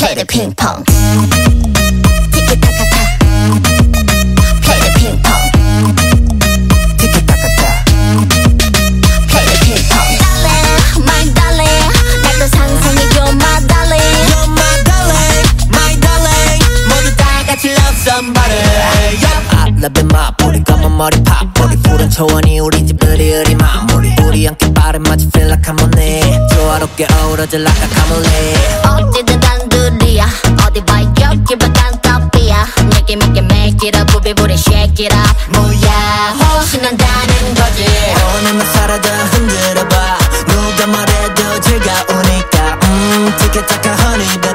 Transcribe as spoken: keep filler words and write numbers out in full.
play the ping pong. 티키타카타 play the ping pong. 티키타카타 play the ping pong. Darling, my darling, 날 또 상상해줘 my darling. You're my darling, my darling. 모두 다 같이 love somebody. I love it my 뿌리 검은 머리 팝 우리 푸른 초원이 우리 집 으리으리 마무리 우리 함께 발을 맞춰 feel like I'm on it 조화롭게 어우러져 like a camellia. 어디든 단둘이야 어디 봐 여기 봐 딴따비야 내게 make it make it up 부비부리 shake it up 뭐야 신난다는 거지 오늘만 살아도 흔들어봐 누가 말해도 즐거우니까 음 티켓타카 honey